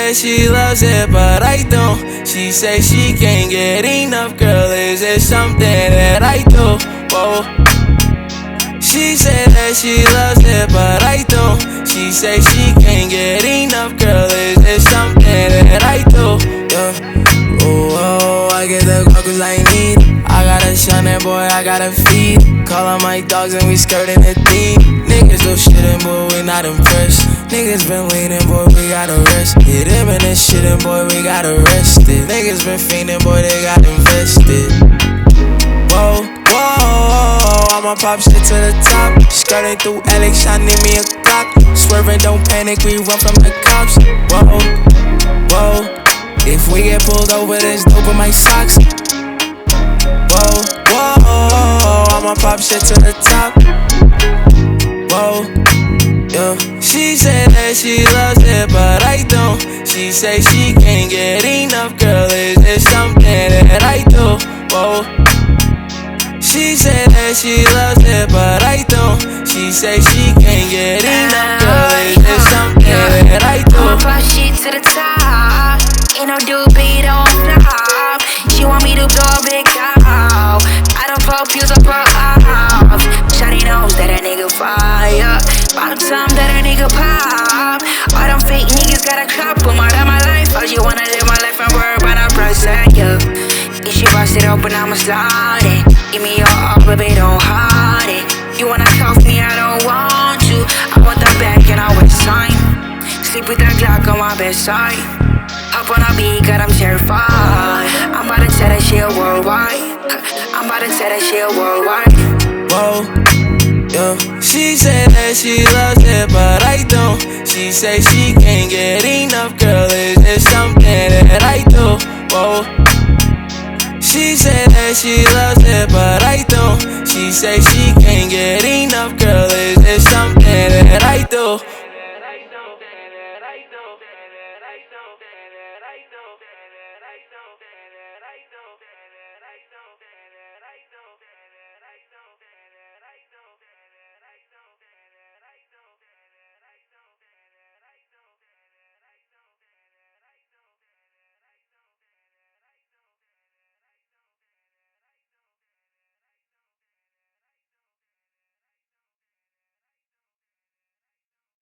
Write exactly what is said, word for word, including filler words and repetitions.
that she loves it, but I don't. She say she can't get enough, girl, is it something that I do? Whoa. She said that she loves it, but I don't. She say she can't get enough, girl, is it something that I do? Yeah. Oh, oh, I get the girl cause I need it. I gotta shun that boy, I gotta feed. Call on my dogs and we skirting the theme. Niggas do shittin', boy, we not impressed. Niggas been leaning, boy, we got arrested. Them and this shittin', boy, we got arrested. Niggas been fiendin', boy, they got invested. Whoa, whoa, I'ma pop shit to the top. Skirting through Alex, I need me a clock. Swerving, don't panic, we run from the cops. Whoa, whoa, if we get pulled over, there's dope in my socks. Whoa, whoa, I'ma pop shit to the top. Whoa, yeah. She said that she loves it, but I don't. She say she can't get enough, girl, is it something that I do? Whoa. She said that she loves it, but I don't. She say she can't get enough, girl, is it something that I do? I'ma pop shit to the top. Ain't no doobie, don't flop. She want me to blow a big out. I don't pop pills up her off. Shawty knows that a nigga fire. About time that a nigga pop. All them fake niggas gotta clap them out of my life. I just wanna live my life and worry about a present, yeah. If she bust it open, I'ma slide it. Give me your all, baby, don't hide it. You wanna cuff me, I don't want you. I want the back and I want sign. Sleep with that Glock on my bedside. Up on a beat, cause I'm terrified. I'm about to tell that shit worldwide. I'm about to tell that shit worldwide. Whoa, yeah. She said that she loves it, but I don't. She say she can't get enough, girl, is it something that I do? Whoa. She said that she loves it, but I don't. She say she can't get enough, girl, is it something that I do?